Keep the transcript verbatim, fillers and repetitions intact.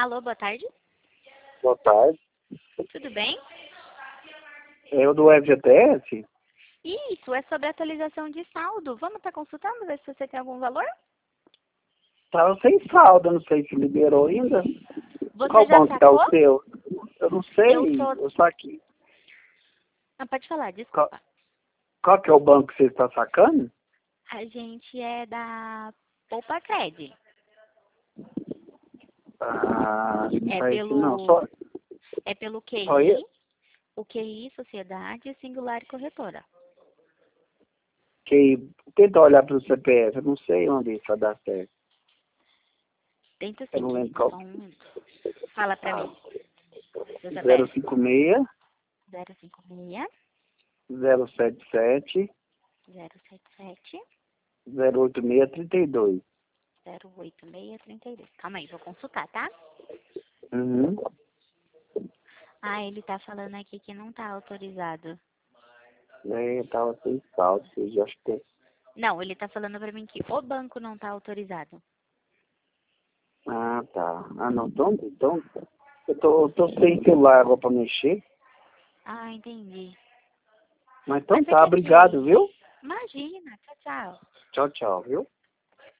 Alô, boa tarde. Boa tarde. Tudo bem? É o do F G T S? Isso, é sobre atualização de saldo. Vamos estar consultando, ver se você tem algum valor? Tava sem saldo, não sei se liberou ainda. Você Qual já banco tá sacou? o seu? Eu não sei, Eu tô... eu saquei. Não, pode falar, Qual, desculpa. qual que é o banco que você está sacando? A gente é da Poupa Cred. Ah, não É faz isso não. pelo... Só, É pelo só Q I, eu, o Q I, Sociedade Singular e Corretora. que tenta olhar para o C P F, eu não sei onde isso vai dar certo. Tenta Eu sim, não lembro querido, qual. só um minuto. Fala pra Ah, mim, seu C P zero F. cinco seis, zero cinco seis, zero sete sete, zero sete sete, zero oito seis três dois. zero oito seis três dois. Calma aí, vou consultar, tá? Uhum. Ah, ele tá falando aqui que não tá autorizado. É, eu tava sem saldo, eu já acho que... Não, ele tá falando pra mim que o banco não tá autorizado. Ah, tá. Ah, não, então, então eu tô, eu tô sem celular agora pra mexer. Ah, entendi. Mas então Mas você tá, quer obrigado, que... viu? Imagina, tchau, tchau. Tchau, tchau, viu?